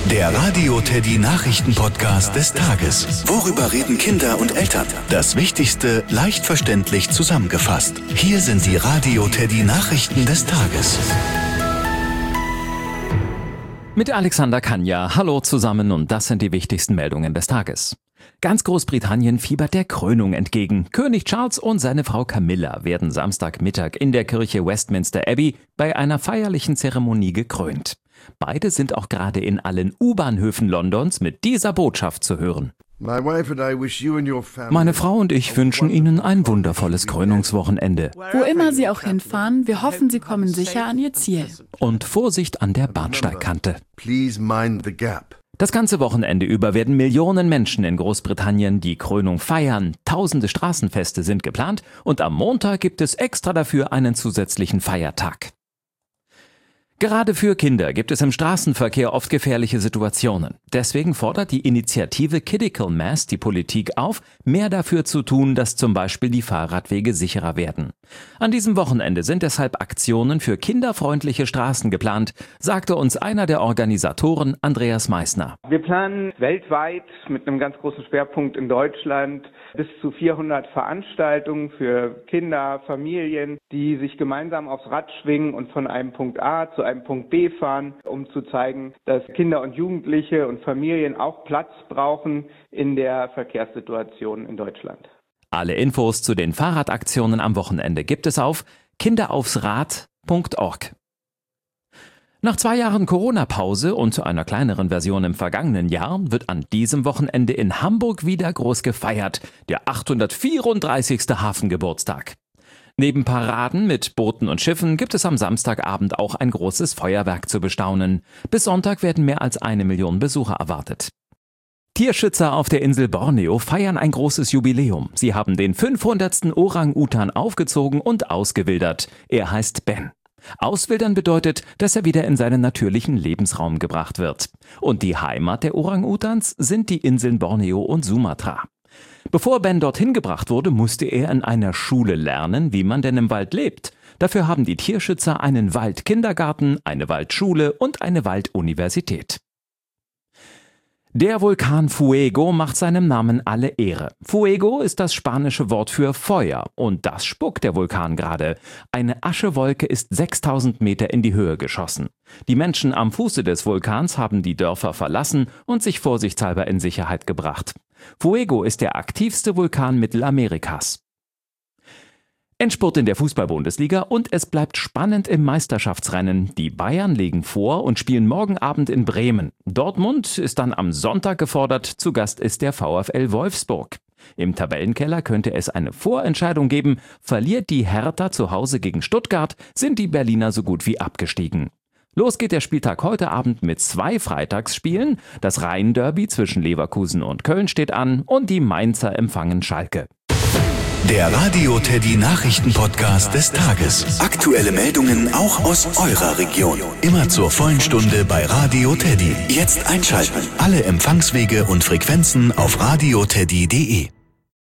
Der Radio Teddy Nachrichten-Podcast des Tages. Worüber reden Kinder und Eltern? Das Wichtigste leicht verständlich zusammengefasst. Hier sind die Radio Teddy Nachrichten des Tages. Mit Alexander Kanja. Hallo zusammen und das sind die wichtigsten Meldungen des Tages. Ganz Großbritannien fiebert der Krönung entgegen. König Charles und seine Frau Camilla werden Samstagmittag in der Kirche Westminster Abbey bei einer feierlichen Zeremonie gekrönt. Beide sind auch gerade in allen U-Bahnhöfen Londons mit dieser Botschaft zu hören. Meine Frau und ich wünschen Ihnen ein wundervolles Krönungswochenende. Wo immer Sie auch hinfahren, wir hoffen, Sie kommen sicher an Ihr Ziel. Und Vorsicht an der Bahnsteigkante. Das ganze Wochenende über werden Millionen Menschen in Großbritannien die Krönung feiern. Tausende Straßenfeste sind geplant und am Montag gibt es extra dafür einen zusätzlichen Feiertag. Gerade für Kinder gibt es im Straßenverkehr oft gefährliche Situationen. Deswegen fordert die Initiative Critical Mass die Politik auf, mehr dafür zu tun, dass zum Beispiel die Fahrradwege sicherer werden. An diesem Wochenende sind deshalb Aktionen für kinderfreundliche Straßen geplant, sagte uns einer der Organisatoren, Andreas Meissner. Wir planen weltweit mit einem ganz großen Schwerpunkt in Deutschland bis zu 400 Veranstaltungen für Kinder, Familien, die sich gemeinsam aufs Rad schwingen und von einem Punkt A zu einem Punkt B fahren, um zu zeigen, dass Kinder und Jugendliche und Familien auch Platz brauchen in der Verkehrssituation in Deutschland. Alle Infos zu den Fahrradaktionen am Wochenende gibt es auf kinderaufsrad.org. Nach 2 Jahren Corona-Pause und einer kleineren Version im vergangenen Jahr wird an diesem Wochenende in Hamburg wieder groß gefeiert, der 834. Hafengeburtstag. Neben Paraden mit Booten und Schiffen gibt es am Samstagabend auch ein großes Feuerwerk zu bestaunen. Bis Sonntag werden mehr als 1 Million Besucher erwartet. Tierschützer auf der Insel Borneo feiern ein großes Jubiläum. Sie haben den 500. Orang-Utan aufgezogen und ausgewildert. Er heißt Ben. Auswildern bedeutet, dass er wieder in seinen natürlichen Lebensraum gebracht wird. Und die Heimat der Orang-Utans sind die Inseln Borneo und Sumatra. Bevor Ben dorthin gebracht wurde, musste er in einer Schule lernen, wie man denn im Wald lebt. Dafür haben die Tierschützer einen Waldkindergarten, eine Waldschule und eine Walduniversität. Der Vulkan Fuego macht seinem Namen alle Ehre. Fuego ist das spanische Wort für Feuer und das spuckt der Vulkan gerade. Eine Aschewolke ist 6000 Meter in die Höhe geschossen. Die Menschen am Fuße des Vulkans haben die Dörfer verlassen und sich vorsichtshalber in Sicherheit gebracht. Fuego ist der aktivste Vulkan Mittelamerikas. Endspurt in der Fußball-Bundesliga und es bleibt spannend im Meisterschaftsrennen. Die Bayern legen vor und spielen morgen Abend in Bremen. Dortmund ist dann am Sonntag gefordert, zu Gast ist der VfL Wolfsburg. Im Tabellenkeller könnte es eine Vorentscheidung geben. Verliert die Hertha zu Hause gegen Stuttgart, sind die Berliner so gut wie abgestiegen. Los geht der Spieltag heute Abend mit 2 Freitagsspielen. Das Rhein-Derby zwischen Leverkusen und Köln steht an und die Mainzer empfangen Schalke. Der Radio Teddy Nachrichten-Podcast des Tages. Aktuelle Meldungen auch aus eurer Region. Immer zur vollen Stunde bei Radio Teddy. Jetzt einschalten. Alle Empfangswege und Frequenzen auf radioteddy.de.